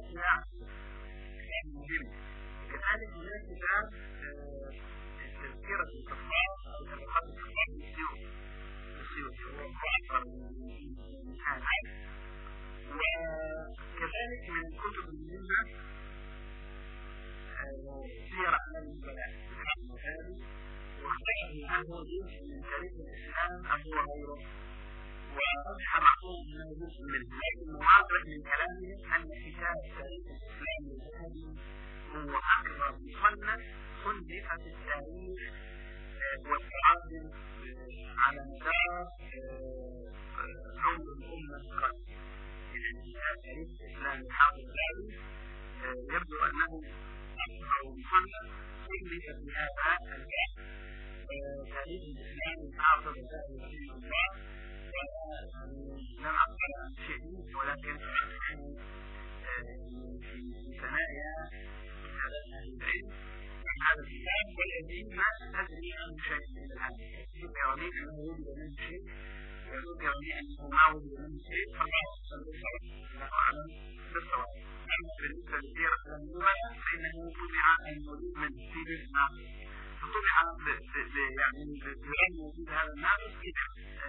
الأشياء مهمة. كذلك من الكتاب تذكرة الكفار أو طبقات الكفار بالسيوطي هو أكثر من هذا. وكذلك من الكتب المهمة سير أعلام النبلاء للحافظ الذهبي، واختلف هل هو جزء من تاريخ الإسلام أم هو غيره، ورجح بعضهم أنه جزء منه، لكن واضح من كلامهم أن كتاب تاريخ الإسلام للذهبي هو أكبر مصنف صنف في التاريخ والتراجم على مدار عمر الأمة القرآنية. يعني كتاب تاريخ الإسلام للحافظ الذهبي يبدو أنه أكبر مصنف صنف في هذا الباب. تاريخ الإسلام للحافظ الذهبي رحمه الله لم أقبل عن شيء ولكن في ثنايا كتابات أهل العلم عن هذا الكتاب، والذي ما تدري عنه شيء من الآن. ذكر لي أنه وجد منه شيء وذكر لي أنه ما وجد منه شيء، فالله أعلم بالصواب. أما بالنسبة لسيرة النبلاء فإنه طبع الموجود منه في جزء ناقص، فطبع يعني بغير وجود هذا الناقص كتاب.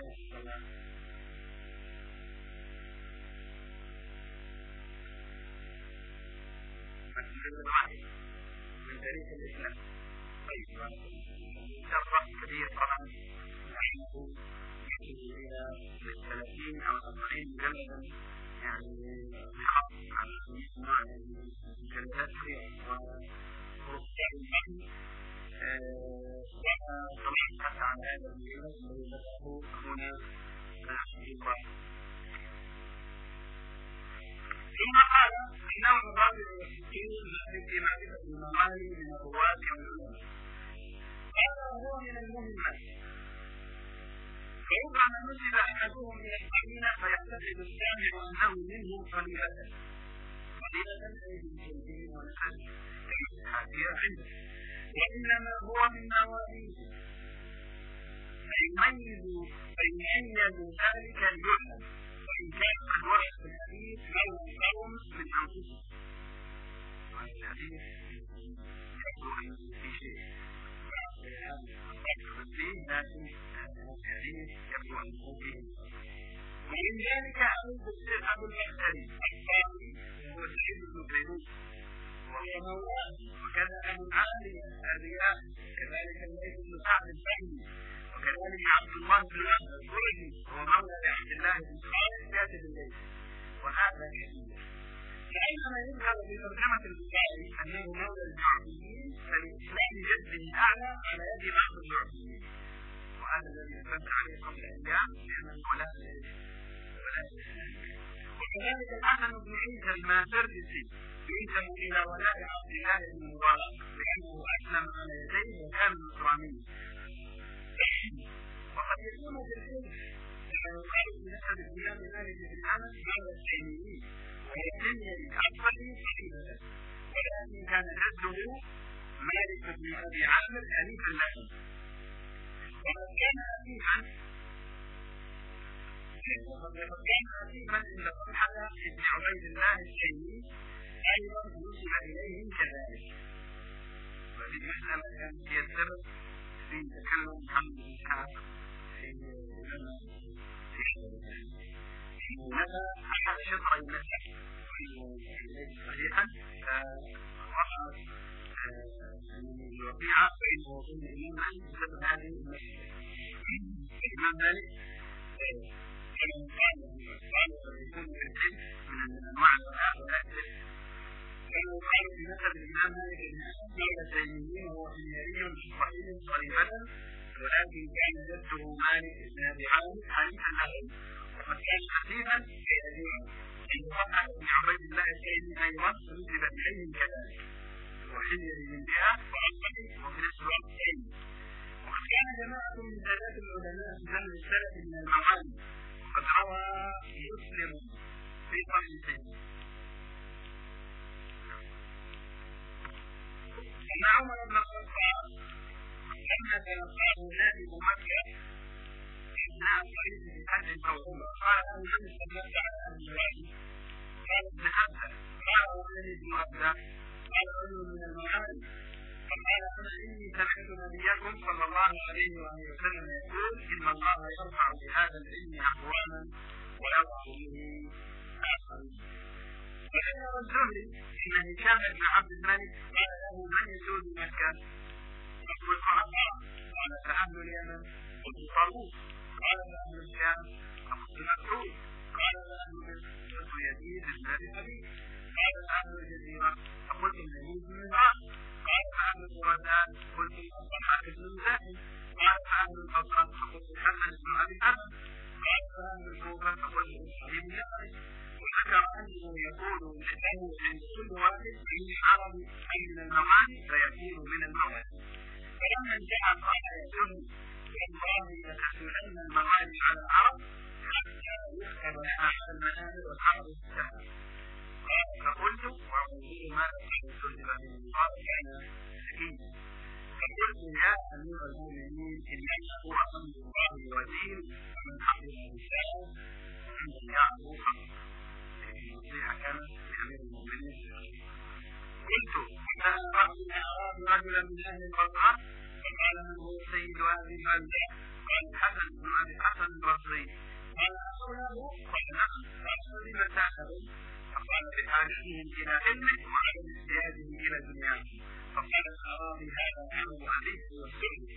من تاريخ الإسلام. طيب شرح كبير طبعا نحن يحتاج إلى 30 أو 40 مجلدا، يعني بخط عن يسمع مجلدات كثيرة ورسائل الفهم. وطبعا حتى على هذا المجلد الذي ذكره هنا حبيب الله. ثم قال النوع الرابع والستين في معرفة المعاني من الرواة والعلماء. هذا هو من المهمات، فربما نسب أحدهم إلى القرينة فيعتقد السامع أنه منهم قليلة أي بالجلدين والحج كالحافية عنده، وإنما هو من مواليه، فيميز ذلك اليعلم، وإن كان قد ورد في الحديث لو قوم من أنفسهم. الحديث يقول أنه في شيء لكن الحديث يبدو أنه فيه. ومن ذلك أبو البختري الصافي وهو سعيد بن بيروت وهو مولاه، وكذا أبو العالي الرياح، كذلك الليث بن سعد الفهمي، وكذلك عبد الله بن وهب القرشي وهو مولى لعبد الله بن خالد كاتب الليث، وهذا كثير. فإنما يظهر في ترجمة البخاري أنه مولى الجعفيين، فالإسلام جده الأعلى على يد بعض الجعفيين، وهذا الذي نبه عليه قبل أيام لأن الولاء وكذلك الحسن بن عيسى المازردسي ينسب إلى ولاء عبد الله بن مبارك لأنه أسلم على يديه وكان نصرانيا. وقد يكون بالحلف كما يقال في نسب الإمام مالك بن أنس مولى التيميين ويتم للأفضل صحيحة، ولكن كان جده مالك بن أبي عامر حليفا له، وقد كان حليفا عند طلحة بن عبيد الله التيمي أيضا نسب إليهم كذلك. وفي المسألة كانت هي السبب في تكلم محمد بن إسحاق في مدى أحد شطري النسب صحيحا وقعت الوقيعة بينه وبين الإمام مالك بسبب هذه المسألة. الإمام مالك كما قال يكون في العلم من أنواع الولاء والأسف، كما قال في نسب الإمام مالك بن أنس مولى التيميين وهو حميري صحيح قريبا، ولكن كان جده مالك بن أبي عامر حليفا له، وقد كان حليفا كيدين عند طلحة بن عبيد الله التيمي أيضا نسب إليهم كذلك، وحميري من جهة وأصلي وفي نفس الوقت تيمي. وقد كان جماعة من سادات العلماء في زمن السلف من المعاني قد روى مسلم في قصته أن عمر بن الخطاب لما تلقاه نائب مكة أثناء طريق الحج أو عمرة قال أن من استمتع على أهل الوادي؟ قال ابن أبا قال وعن ابن عباس قال رجل من المعارف فقال أنا إني سمعت نبيكم صلى الله عليه وسلم يقول إن الله يرفع بهذا العلم أقواما ويضع به آخرين. فذكر الزهري إن هشام بن عبد الملك قال له من يسود مكة؟ فقل الضعفاء. قال فأهل اليمن. قلت طاووس. قال فأهل الشام. فقلت مسعود. قال فأهل مصر. قلت يزيد بن أبي حبيب. قال فأهل الجزيرة. فقلت يزيد بن العاص. قال فأهل الخراسان. قلت الضحاك بن زاهد. قال فأهل البصرة. فقلت الحسن بن أبي حسن. قال فأهل الكوفة. فقلت إسماعيل بن يعقوب. وذكر أنه يقول له عند كل واحد من العرب أي من الموانئ فيكون من الموانئ. فلما انتهى قال يزهد والله لتسألن الموانئ على العرب حتى يذكر لها على المنابر والحرب السهل. قال فقلت وأقول ما تقول سلطة قال كان سكينا. فقلت يا أمير المؤمنين إنما هو أمر الله وزير ومن حفظ الرسالة ومن يعرف النصيحة كانت لأمير المؤمنين. قلت أراد رجلا من أهل البصرة فقال من هو سيد هذه البلدة؟ قال الحسن بن أبي الحسن البصري. قال أصله؟ قال نعم. قال لم تأخذوا؟ فقال بحاجتهم إلى علمه وعدم احتياجه إلى دنياه. فقال أراني هذا عمل أبيه والسعود.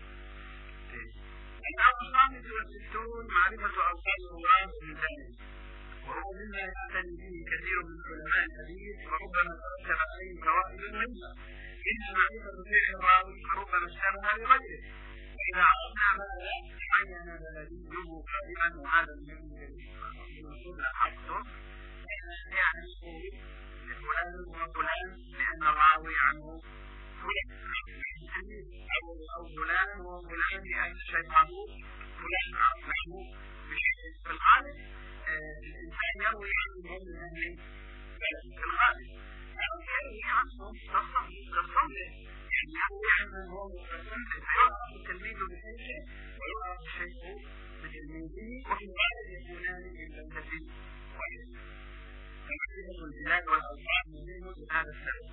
الأمر 65 معرفة أوصاف الله من ذلك، وهو مما يعتني به كثير من علماء الحديث وربما ترتب عليه فوائد منها. إن معرفة فعل الراوي ربما اشتبه لغيره، وإذا عرفنا هذا تبين بلديه قائما وهذا الذي يقول حقه يعني فلان وفلان لأن الراوي عنه أو فلان وفلان لأن شيخه فلان عنه بشيء في الغالب الإنسان يروي عنه من أهل في الغالب أو يروي عنه تصنف يعني يروي عنه تصنف فيعرف التلميذ بشيء ويعرف الشيخ بتلميذه وفي الغالب يكونان من بلدة واحدة. فمعرفة البلاد والأوطان مهم لهذا السبب.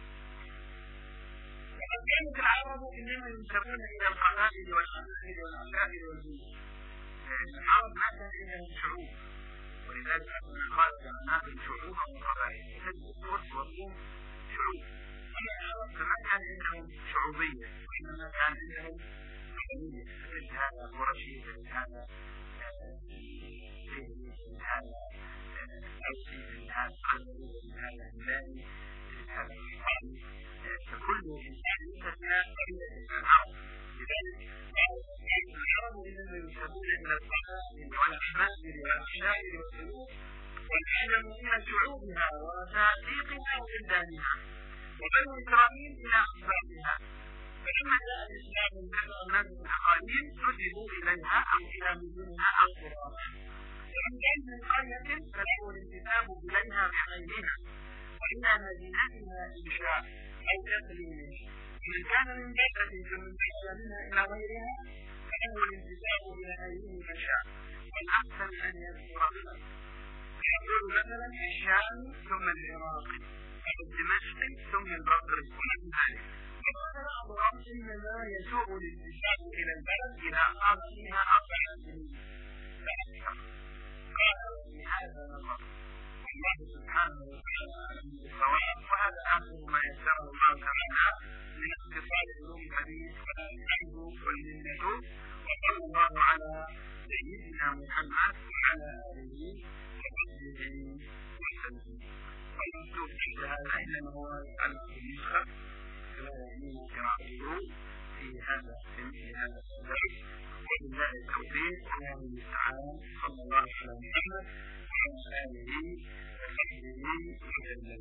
وقد كانت العرب إنما ينسبون إلى القبائل والأماكن والعشائر والجنود. العرب ما كان عندهم شعوب، ولذلك أن قال الناس شعوبا وقبائل تجد الفرس والروم شعوب. أما العرب فما كان عندهم شعوبية وإنما كان عندهم قبيلة، مثل هذا قرشي مثل هذا مثل هذا أوسي مثل هذا قلبي مثل هذا هلالي مثل هذا الحقاني. فكل إنسان يستثنى قبيلة العرب. لذلك العرب إنما ينسبون إلى القبائل والأحمال والعشائر والسلوك والعالم إلى شعوبها وتحقيقها وبلدانها، وبنو إسرائيل إلى أسبابها. فلما جاء الإسلام كثر الناس الأقاليم نسبوا إليها أو إلى مدنها أو قراها. وإن كان من قرية فله الانتساب إليها بعينها وإلى مدينتها إنشاء أو تقليم. ومن كان من بلدة فمن بلد منها إلى غيرها فله الانتساب إلى أيهما شاء. والأحسن أن يذكر بلد يقول مثلا الشام ثم العراق أو الدمشق ثم البصري ونحو ذلك. وقال إنما يسوء الانتساب إلى البلد إذا قام فيها 4 سنين فأكثر. قال في هذا نظر الله سبحانه وتعالى بالصواب. وهذا آخر ما يسره الله تعالى من اختصار علوم الحديث والحمد والمنة. وصلى الله على سيدنا محمد وعلى آله وصحبه وسلم. والمكتوب في هذا إنما هو النسخة من قراءته في هذا السبب. وبالله التوفيق والله المستعان. صلى الله على محمد وعلى آله وصحبه وسلم.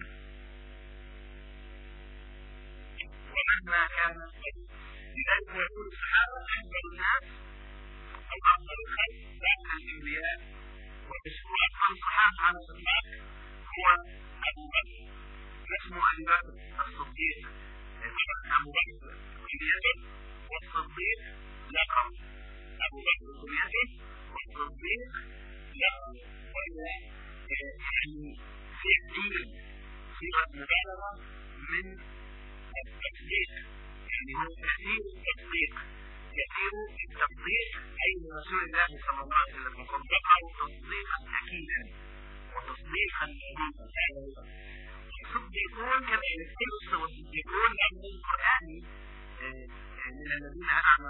ومهما كان لذلك يقول الصحابة أفضل الناس أو أفضل الخلق بعد الأنبياء وأفضل الصحابة على الإطلاق هو أبو بكر. اسمه أبي بكر الصديق. أبو بكر كنيته والصديق لقب. أبو بكر كنيته والصديق لقب. وإذا يعني في الدين صيغة مبالغة من التصديق، يعني هو كثير التصديق، كثير التصديق أي رسول الله صلى الله عليه وسلم، وصدقه تصديقا أكيدا وتصديقا مبينا. الصديقون كما يذكر الصديقون لأن القرآن من الذين أنعم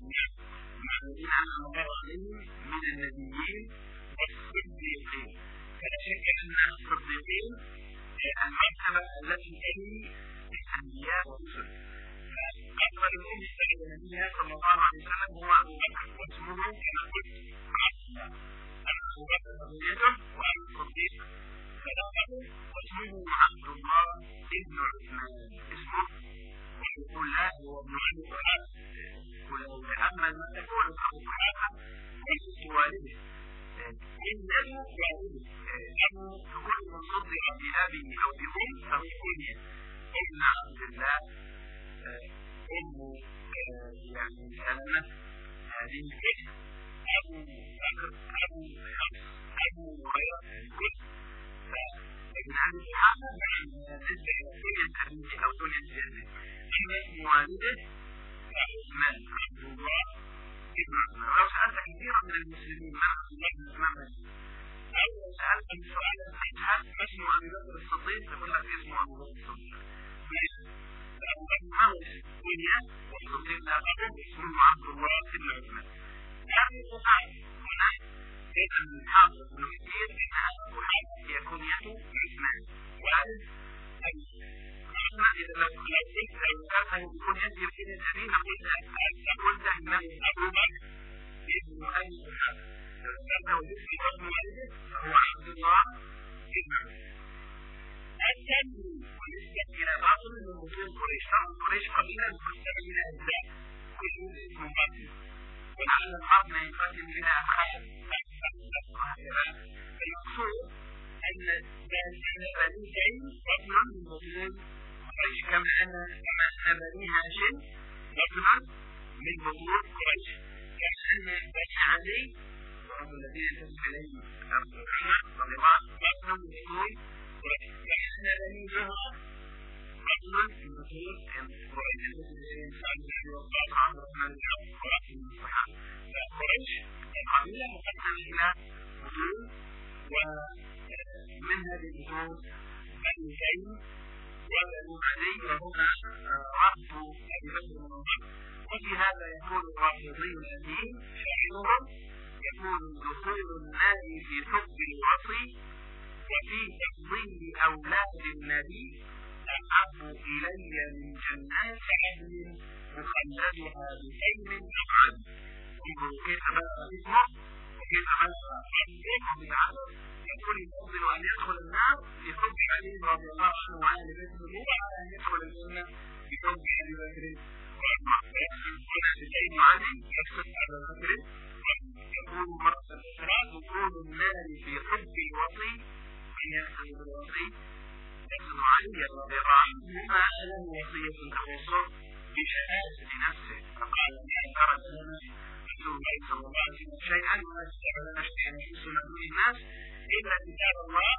الله عليهم من النبيين والصديقين، فلا شك أن الصديقين المرتبة التي تلي الأنبياء والرسل. أفضل الأمة بعد نبيها صلى الله عليه وسلم هو أبو بكر، واسمه كما قلت عبد الله، أبو بكر رضيته وأبو الصديق صدقه، واسمه عبد الله ابن عثمان اسمه، ويقول لا هو ابن أبي قحافة، أما ما تقول أبو قحافة وليس والده، إنه والده، أبو كل من صدق بأبي أو بأم فهو كنية، ابن عبد الله، أم يعني سلمة، هذه الكلمة أبو بكر، أبو حفص، أبو هريرة، الكل. فابن أبي قحافة بالنسبة إلى كنية أبيه أو كنية جده، أما اسم والده فعثمان عبد الله ابن عثمان. لو سألت كثيرا من المسلمين من عبد الله بن عثمان أو لو سألت سؤالا صحيحا ما اسم أبي بكر الصديق يقول لك اسمه أبو بكر الصديق. أبو بكر موت كنية والصديق لقبه اسمه عبد الله بن عثمان. هذه القطعة هنا بين الحافظ بن كثير أن أبو حافظ هي كنيته عثمان والد أبي عثمان. إذا لو قلت لو كنيته كنية أبي نقول قلت أنه أبو بكر ابن أبي حافظ، لو جئت باسم والده فهو عبد الله ابن عثمان. الثاني ونسبة إلى باطل من وجود قريش، قريش قبيلة مقسمة إلى أجزاء كل اسم باطل، ولعل البعض ما يقدم إلى أخاذ المقصود أن بني تيم بطل من بطول قريش، كما أن بني هاشم بطل من بطول قريش، كما أن بني عدي وهم الذين انتسب إليهم أبو محمد رضي الله عنه بطل من بطول قريش، كما أن بني زهرة بطل من بطول قريش، سعد بن أبي وقاص وعبد الرحمن بن عوف ورأسهم من الصحابة. فقريش قبيلة مقسمة إلى بطول، ومن هذه البطول بني تيم وبنو عدي وهم رأس أبي بكر وعمر. وفي هذا يقول الرافضي الأديم شاعرهم يقول دخول النار في حب الوصي وفي تفضيل أولاد النبي أحب إلي من جنات عدن مخلدها بخيم أبعد. انظروا كيف بدأ اسمه وكيف بدأ اسمه بالعدد، يقول يفضل أن يدخل النار بحب علي رضي الله عنه وعلى بيته وعلى أن يدخل الجنة بحب أبي بكر وعمر. ويقول بخيم علي يقصد أبا بكر، يقول مرة الإسراء دخول النار في حب الوصي، أن يقصد بالوصي يقصد علي رضي الله عنه وما له وصية تخصه بشهادة نفسه، فقال أن خرج لنا رسول الله صلى الله عليه وسلم شيئا ولا تستطيع لنا شيئا يحسن دون الناس إلا كتاب الله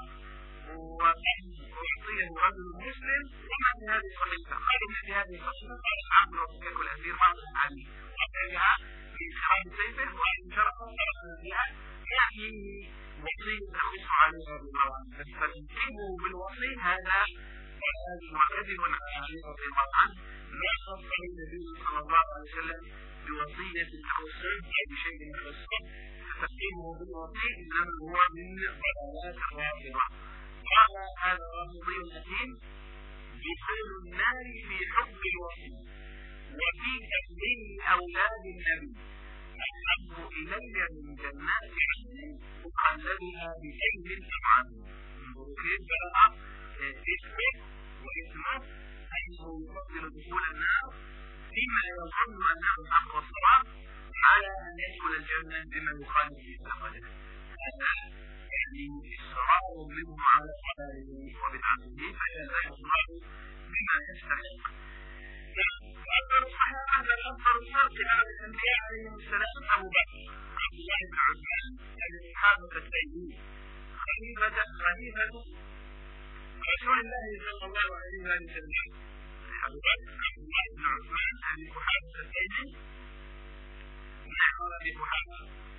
وأن أعطيه رجل مسلم وما في هذه الصحيفة. قالوا ما في هذه الصحيفة؟ قال عبد وفكك الأسير بعض علي وأعطيها في إسحاب سيفه وإن شرفه شرفنا بها، يعني وصية تخص عليه رضي الله عنه، فاستنكبوا بالوصي هذا وكذب عليه رضي الله عنه. لا خص النبي صلى الله عليه وسلم بوصية تخصه أي بشيء يخصه، فتقيمه بالوصي إنما هو من ضلالات الرافضة. قال هذا الرافضي الأثيم دخول النار في حب الوصي وفي تفضيل أولاد النبي أحب إلي من جنات عدن مخلدها بخيم أبعد. انظروا كيف بدأ اسمه واسمه أنه يفضل دخول النار فيما يظن أنه الحق والصواب على أن يدخل الجنة بما يخالف معتقده. هذا يعني إصرار منه على ضلاله وبدعته فجزاه الله بما يستحق. أكثر الصحابة أكثر الفرق على الأنبياء عليهم السلام أبو بكر عبد الله بن عثمان الذي حارب التيمين خليفة رسول الله صلى الله عليه وسلم حضرات عبد الله بن عثمان أبي قحافة التيمي نحن أبي قحافة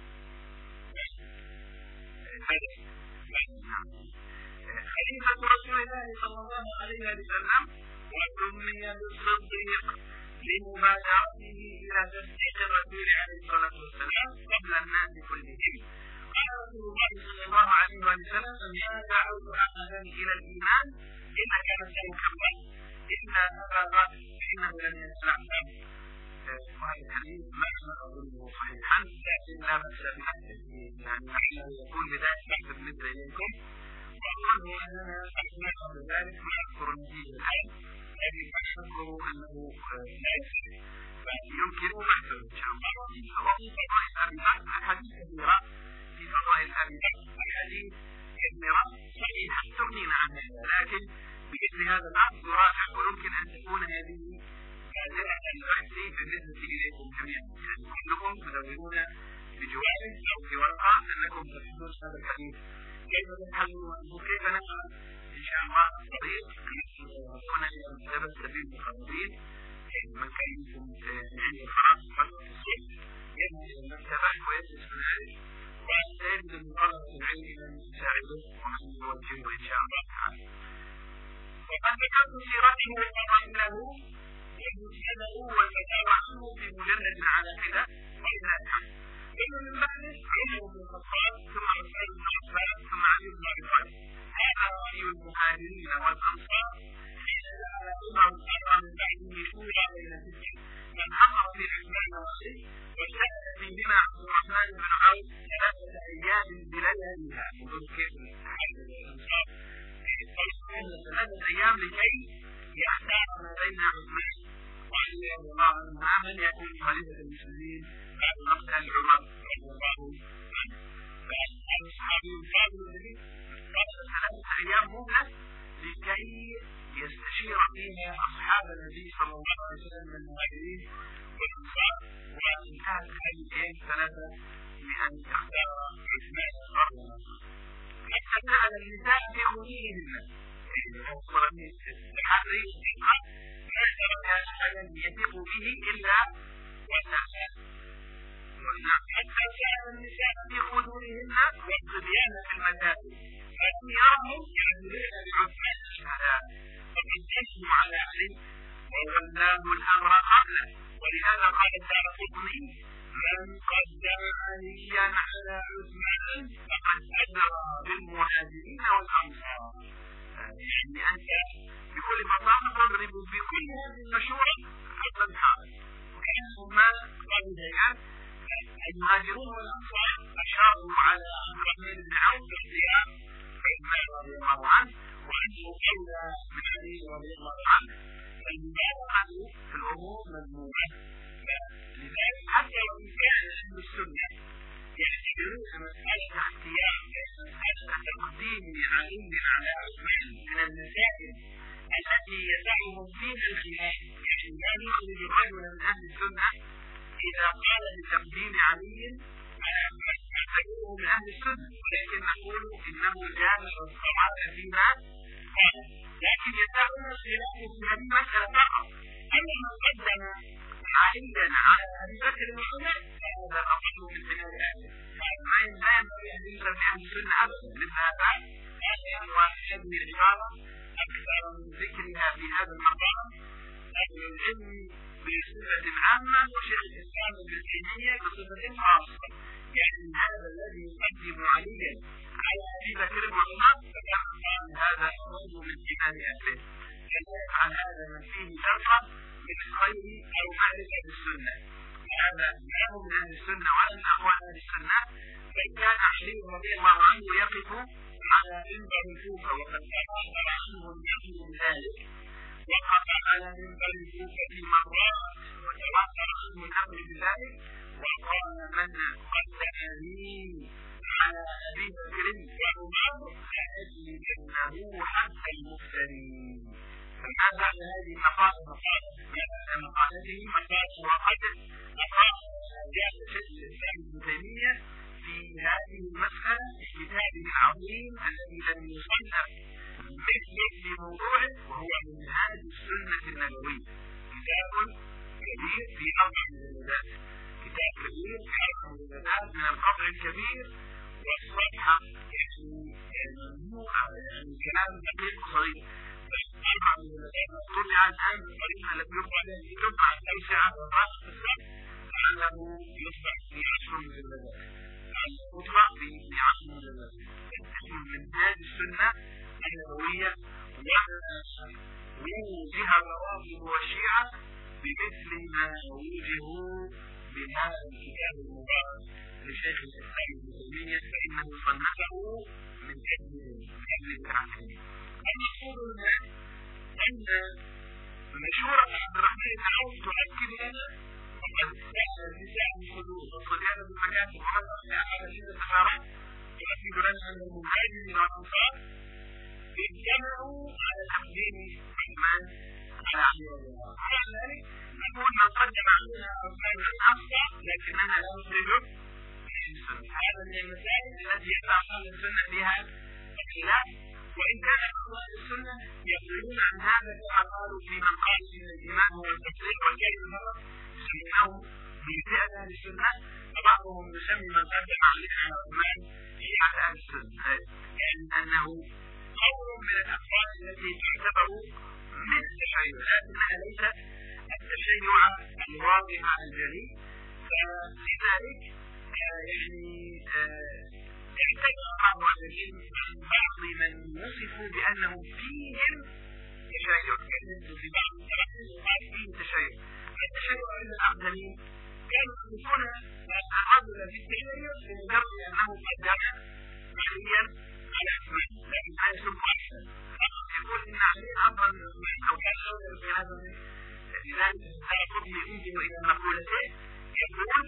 خليفة رسول الله صلى الله عليه وسلم وسمي بالصديق لمبادرته إلى تصديق الرسول عليه الصلاة والسلام قبل الناس كلهم. قال رسول الله صلى الله عليه وسلم: ما دعوت أحدا إلى الإيمان إلا كان ذلك الله إلا أبا بكر فإنه لم يسمع له. وهذا الحديث ما أظنه صحيحا لكن لا بأس به، يعني نحن يكون بذلك بحث بالنسبة إليكم، وأظن أننا أسمع قبل ذلك ما أذكر النتيجة الآن، لكن أشكر أنه لا يصح فيمكن بحثه إن شاء الله. وفي فضائل أبي بكر أحاديث كثيرة، في فضائل أبي بكر أحاديث كثيرة صحيحة تغنينا عن هذا، لكن بإذن هذا الأمر يراجع، ويمكن أن تكون هذه فائدة البحث بالنسبة إليكم جميعا، يعني كلكم تدونون بجوال أو في ورقة أنكم تحدثون هذا الحديث كيف تفهمون وكيف نفهم إن شاء الله الطريق يكون إلى مكتبة سبيل المخاطبين. من كان يكون عند الخلاص فترة الصيف يذهب إلى المكتبة ويجلس هنالك وسيجد المقرر العلمي من يساعده ومن يوجهه إن شاء الله تعالى. وقد ذكرت سيرته وفضائله ومسنده وفتاوته في مجلد على كذا وإلى الحمد. إنه من بعد عمر بن الخطاب ثم عثمان بن عفان ثم علي بن أبي طالب. هذا رأي المهاجرين والأنصار حين جعل عمر الأمر من بعده شورى بين الفتن، من حضر في عثمان وعلي واجتهد فيهما عبد الرحمن بن عوف 3 أيام بلياليها. انظروا كيف تحدث الأنصار 3 أيام لكي يختار ما بين عثمان وعلي رضي الله عنهما من يكون خليفة المسلمين بعد مقتل عمر رضي الله عنه. فالصحابي الفاضل الذي قضى 3 أيام مهلة لكي يستشير فيها أصحاب النبي صلى الله عليه وسلم من المهاجرين والأنصار، وانتهت هذه الأيام 3 بأن اختار عثمان رضي الله عنه. حتى جعل النساء في خليهن بحري ما ترك أحدا يثق به إلا وسعها. حتى جعل النساء في خدورهن والصبيان في المساجد، فلم يرهم يعملون بعثمان الشهداء، فقد جسموا على علي وولاه الأمر قبله. ولهذا قال الدارقطني: من قدم عليا على عثمان فقد أجرى بالمهاجرين والأنصار. يعني أنت بكل بساطة تضرب بكل هذه المشورة حتى الحاضر. وكأنهما قالوا ذلك المهاجرون والأنصار أشاروا على عبد الرحمن بن عوف باختيار عثمان رضي الله عنه، وأنه أولى من علي رضي الله عنه، فالمبالغة في الأمور مذمومة. لذلك حتى وإن كان أهل السنة يعتبرون مسألة اختيار مسألة تقديم علي على عثمان من المسائل التي يسعهم فيها الخلاف، يعني لا نخرج رجلا من أهل السنة إذا قال بتقديم علي على عثمان نعتبره من أهل السنة، ولكن نقول إنه جاز الصواب فيما قال، لكن يسعهم الخلاف في هذه المسألة فقط. أما من قدم عليا على أبي بكر وعمر فهذا أصل من خلال الآية، ما ينبغي أن ينكر بأهل السنة أبدا. لهذا هذه هذه العبارة أكثر من ذكرها في هذا المقام أهل العلم بصفة عامة وشيخ الإسلام ابن تيمية بصفة خاصة. يعني هذا الذي يقدم عليا على أبي بكر وعمر فكان قال هذا أصل من إيمان أهله، فلا يفعل هذا من فيه شرطا من الخير أو معرفة بالسنة. هذا لا من أهل السنة ولا من أخوان أهل السنة. بل كان علي رضي الله عنه يقف على منبر الكوفة وقد تأخر عنه النبي من ذلك، وقف على منبر الكوفة مرات وتواتر عنه الأمر بذلك، وقال: من قدمني على أبي بكر وعمر لأجلبنه حتى المفترين. فما بعد هذه مقاصد مقاصده مقاصد وقد أقام جاء شيخ الإسلام ابن تيمية في هذه المسألة في كتابه العظيم الذي لم يصنف مثله المجلدات من القطع الكبير والصفحة ممنوعة، كلام دقيق صغير. بس 4 مجلدات طبع الآن بطريقة التي يطبع أوسع بالضبط أنه يصبح في 10 مجلدات. يطبع في 10 مجلدات. اسم من هذه السنة النبوية ووجه الروافض والشيعة بمثل ما وجهوا بهذا الكتاب المبارك لشيخ الإسلام ابن تيمية، فإنه صنفه من أجل التعليم. المقصود هنا أن مشورة عبد الرحمن بن عوف تؤكد لنا وقد سأل النساء الحدود والصبيان بالمكاتب ومسألة على شدة الحرام تؤكد لنا أن المهاجر من الأنصار اجتمعوا على تقديم عثمان على علي رضي الله عنه. على ذلك نقول من قدم علينا عثمان الأفضل لكننا لا نخرجه من السنة. هذا من المسائل التي يقع أهل السنة فيها الخلاف، وإن كان أهل السنة يقولون عن هذا كما قالوا في من قال إن الإيمان هو التصديق والكلمة سميناه بفئة أهل السنة، وبعضهم يسمي من قدم علينا عثمان شيعة أهل السنة، يعني أنه قول من الأقوال التي تعتبر من التشيع، لكنها ليست التشيع الواضح الجلي. فلذلك يعني اعتبر بعض العلماء عن بعض من وصفوا بأنهم فيهم تشيع، يعني في بعض التراجم قال فيهم تشيع. التشيع عند الأقدمين كانوا يقولون الرجل في التشيع بمجرد أنه قدم عليا على عثمان، لكن لا يسب أحسن، يقول إن علي أفضل من عثمان أو كان أولى بهذا. لذلك هذا قطني أنزل إلى مقولته يقول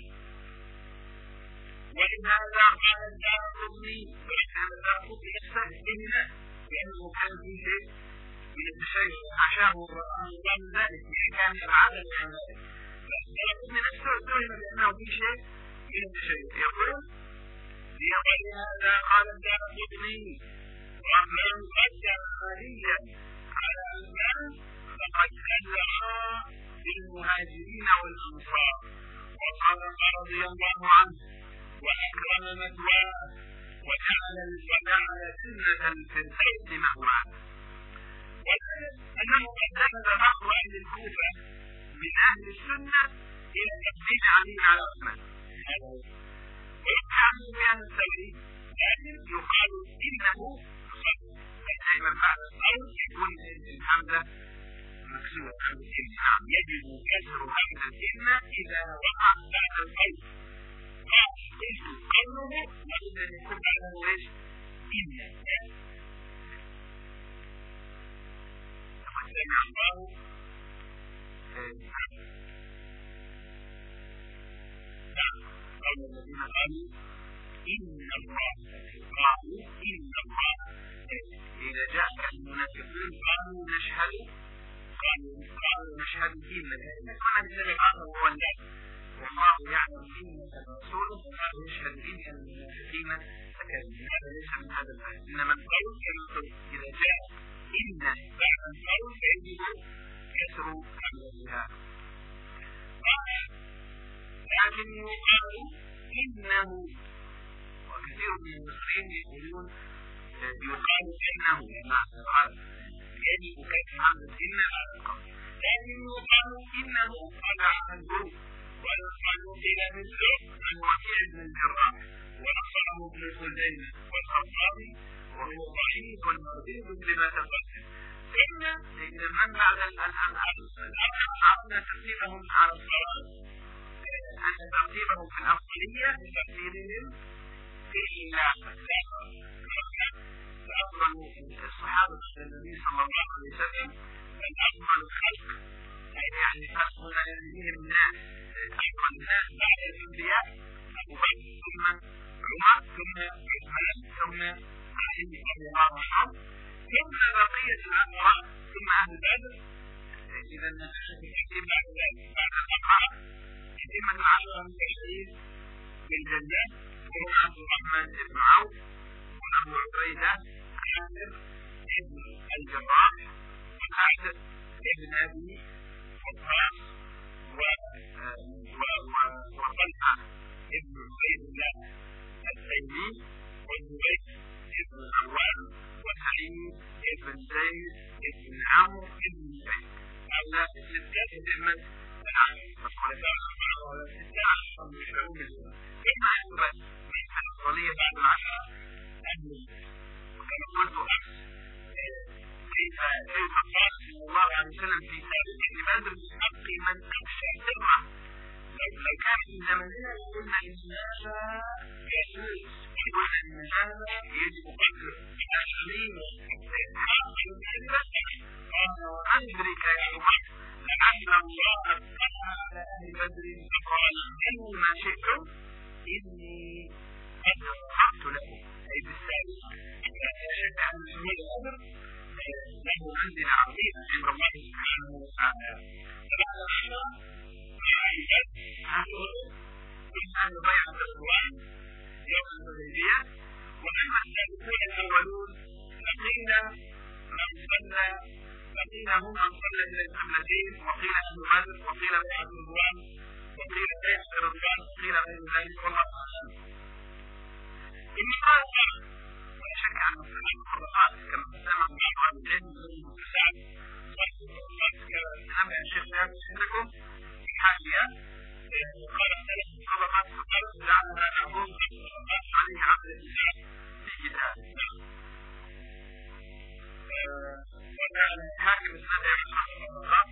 ولهذا قال الدارقطني، وكان الدارقطني يستهزئنا لأنه كان في شيء من التشيع حاشاه الله من ذلك، يعني كان يتعلم عن ذلك. الدارقطني نفسه اتهم بأنه في شيء من التشيع. يقول ولهذا قال الدارقطني ومن قدم عليا على عثمان فقد كذب بالمهاجرين والأنصار وصدق رضي الله عنه وأكرم مثواه وجعل سنة الفردوس مأواه. أنه قد ذهب بعض أهل الكوفة من أهل السنة إلى تقديم علي على عثمان، ويقال بأن الثوري لكن يقال إنه صدق، دائما بعد القول يكون الحمزة مكسورة. نعم، يجب كسر همزة الكلمة إذا وقع بعد القول. قلت قوله وإذا يكون بعده إيش؟ إن سمع الله قول الذين قالوا إن الله إذا جاءك المنافقون قالوا نشهد إنك لرسول هو الله والله يعلم إنك لرسوله وقالوا يشهد إن المنافقين لكاذبون. هذا ليس من هذا الآية، إنما القول إذا جاء إن بعد القول فيجب كسر همزتها. لكن يقال إنه، وكثير من المصريين يقولون يقال إنه بمعنى قال يجب كسر همزة إن على القول، لكن يقال إنه قطع عنه ويقال إلى مثله عن وكيع بن الجراح ونصره ابن خزيمة والخطابي وهو ضعيف والمردود لما تقدم. إذا من بعد عرفنا ترتيبهم على الصلاة، أن ترتيبهم في الأفضلية بترتيبهم في الخلافة. فأفضل الصحابة النبي صلى الله عليه وسلم الأفضل الخلق، يعني خلقنا يهديهم الناس أفضل الناس بعد الأنبياء أبو بكر ثم عمر ثم عثمان ثم علي رضي الله عنهم ثم بقية الأمراء ثم أهل بدر. إذا الترتيب بعد ذلك بعد الأقرار يتم العشرة المبشرين بالجنة وهم عبد الرحمن بن عوف وأبو عبيدة عامر بن الجراح وسعد بن أبي وقاص وطلحة بن تيمي والزبير ابن العوام وسعيد ابن زيد ابن عمرو ابن زيد. هؤلاء الستة ائمة الخلفاء الأربعة والستة أشهر المشهورون بالإسلام. كما يثبت من الأفضلية بعد العشرة أن كما قلت أمس كيف قال صلى الله عليه وسلم في سابق بدر حق من أخشى سره. لو كان في زمننا قلنا إن هذا يجوز وقلنا إن هذا يجب قدر العشرين حق الكلمة. قال وأدرك يا عمر لعل الله اطلع على أهل بدر فقال اعملوا ما شئتم إني قد غفرت لكم. أي بالسابق لا شك أن سمير بدر له منزلة عظيمة عند الله سبحانه وتعالى. فبعد هذا كان بيعة الرضوان يوم الحديبية. وأما السابقون الأولون فقيل هم من صلى إلى القبلتين، وقيل أهل بدر، وقيل بيعة الرضوان، وقيل بيعة الرضوان، وقيل غير ذلك والله أعلم. إن قال ولا شك أن الطبقات كما سمع بعض العلم المتسع كما الشيخ نافع عندكم في حاشية قال اختلف الطبقات فقال جعلنا نعظم الطبقات عليه عقل الإسلام في كتاب. وكان حاكم السنة يحصل الطبقات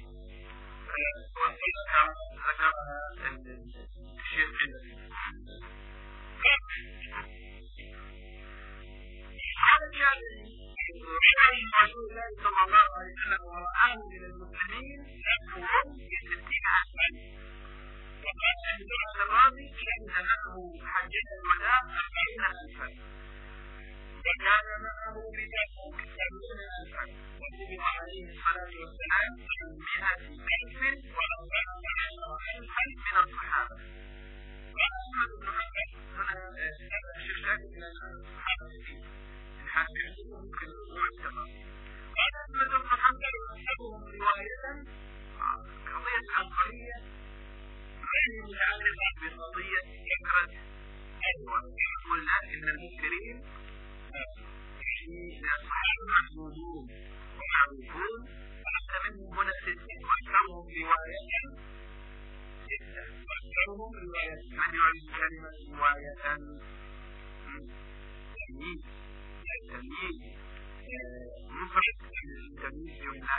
وصلها ذكرها الشيخ عندكم. هذا كان رسول الله صلى الله عليه وسلم ورآه من المسلمين نحوهم ب60 ألفا. وقال عند الرازي شهد معه حجة الوداع 40 ألفا. وكان معه بتبوك 70 ألفا. وقبض عليه الصلاة والسلام 100,000 ألفا من الصحابة. قال أحمد بن حنبل هنا الشيخ شاكر من الصحابة ممكن الأسبوع السبب. قال أحمد بن حنبل وأصحابهم رواية قضية عنصرية غير متعلقة بقضية كثرة قلنا إن المنكرين من الصحابة محمودون ومعروفون وحتى منهم هنا 6 وأكثرهم رواية 6 وأكثرهم رواية. من يعرف كلمة رواية؟ التمييز مفرد التمييز يمنع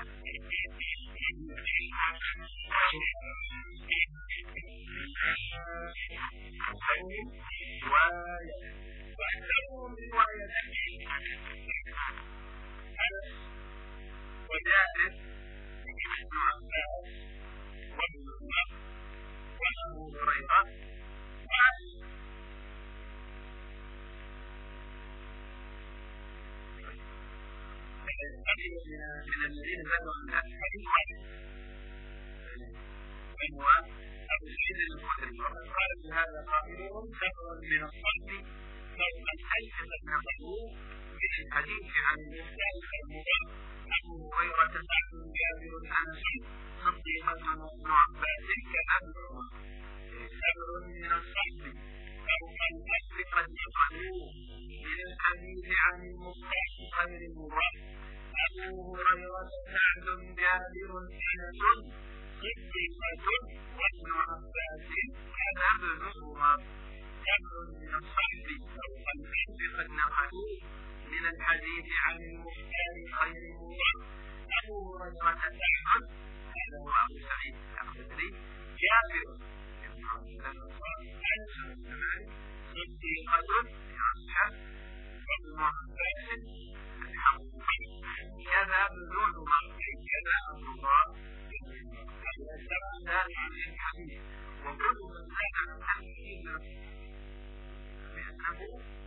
وأكثرهم رواية أنس وجابر بن عباس وابن عمر وأبو هريرة من الذين ذكروا من الحديث وهو أبو سعيد الخدري. وقد قال في هذا قائلون ذكر من الصلب فوق الحج فنقله من الحديث عن المختلف المضاف أبو هريرة سعد جابر أنس صديقة ابن عباس كأبو عمر. ذكر من الصلب فوق الحج قد نقلوه من الحديث عن المختلف غير المضاف أبو هريرة سعد جابر أنس صديقة وابن عباس كأبو عمر. ذكر من الصحب فوق الحج قد نقلوه من الحديث عن المختار خير المضاف أبو هريرة سعد هذا هو أبو سعيد الخدري جابر بن عبد الله الأنصاري أنس بن مالك صديقة أصحاب وابن عباس كذا بدون ضغط كذا الضغط السبب ذلك عن الحديث وكل من زاد عن الحديث بأنه